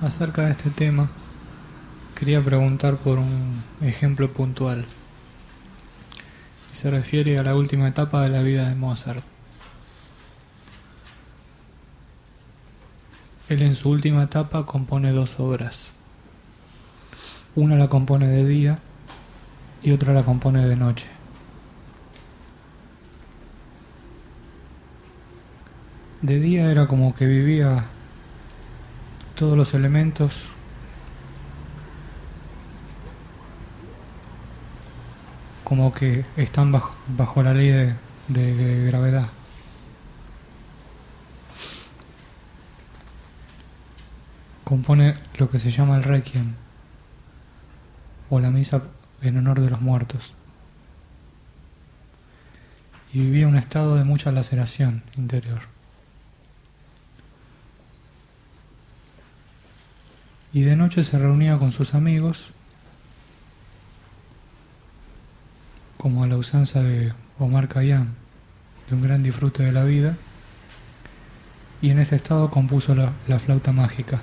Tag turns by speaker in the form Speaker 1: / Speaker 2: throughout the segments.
Speaker 1: Acerca de este tema, quería preguntar por un ejemplo puntual. Se refiere a la última etapa de la vida de Mozart. Él en su última etapa compone dos obras. Una la compone de día y otra la compone de noche. De día era como que vivía todos los elementos como que están bajo la ley de gravedad. Compone lo que se llama el Requiem, o la misa en honor de los muertos. Y vivía un estado de mucha laceración interior. Y de noche se reunía con sus amigos, como a la usanza de Omar Khayyam, de un gran disfrute de la vida, y en ese estado compuso la flauta mágica.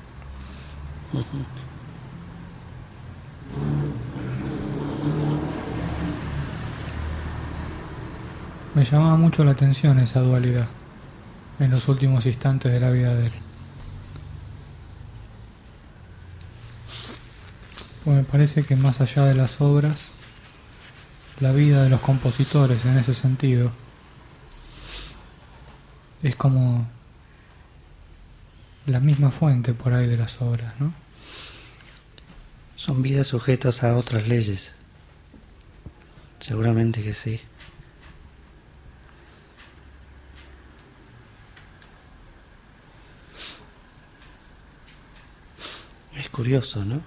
Speaker 1: Me llamaba mucho la atención esa dualidad en los últimos instantes de la vida de él. Pues me parece que más allá de las obras, la vida de los compositores en ese sentido es como la misma fuente por ahí de las obras, ¿no?
Speaker 2: Son vidas sujetas a otras leyes. Seguramente que sí. Es curioso, ¿no?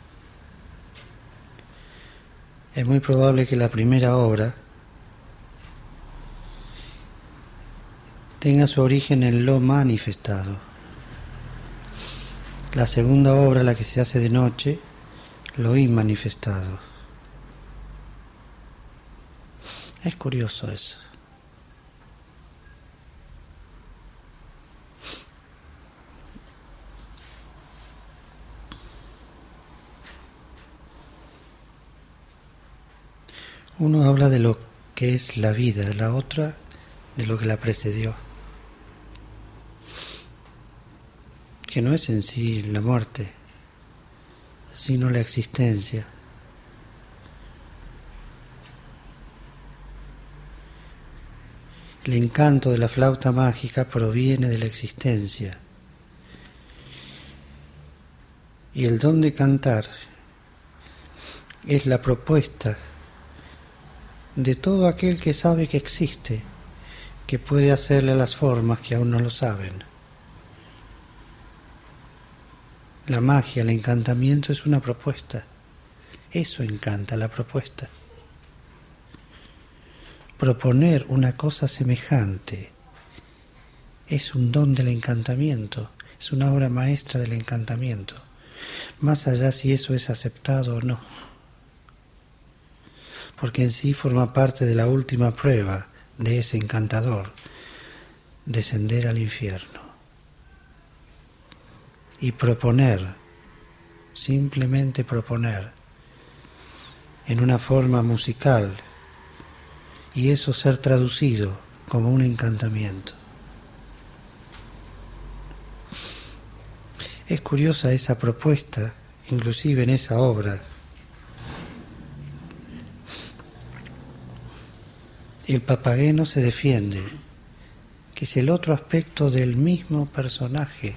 Speaker 2: Es muy probable que la primera obra tenga su origen en lo manifestado. La segunda obra, la que se hace de noche, lo inmanifestado. Es curioso eso. Uno habla de lo que es la vida, la otra de lo que la precedió. Que no es en sí la muerte, sino la existencia. El encanto de la flauta mágica proviene de la existencia. Y el don de cantar es la propuesta de todo aquel que sabe que existe, que puede hacerle las formas que aún no lo saben. La magia, el encantamiento es una propuesta. Eso encanta, la propuesta. Proponer una cosa semejante es un don del encantamiento, es una obra maestra del encantamiento, más allá si eso es aceptado o no, porque en sí forma parte de la última prueba de ese encantador, descender al infierno y proponer, simplemente proponer, en una forma musical, y eso ser traducido como un encantamiento. Es curiosa esa propuesta, inclusive en esa obra. El Papageno se defiende, que es el otro aspecto del mismo personaje.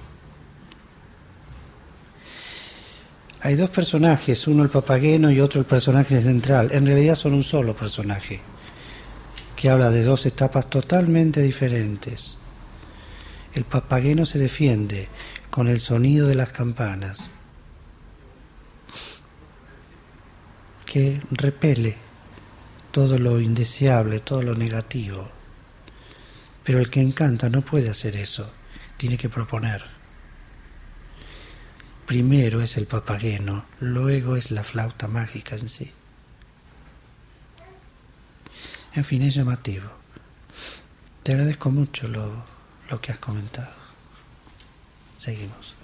Speaker 2: Hay dos personajes, uno el Papageno y otro el personaje central. En realidad son un solo personaje, que habla de dos etapas totalmente diferentes. El Papageno se defiende con el sonido de las campanas, que repele todo lo indeseable, todo lo negativo. Pero el que encanta no puede hacer eso, tiene que proponer. Primero es el Papageno, luego es la flauta mágica en sí. En fin, es llamativo. Te agradezco mucho lo que has comentado. Seguimos.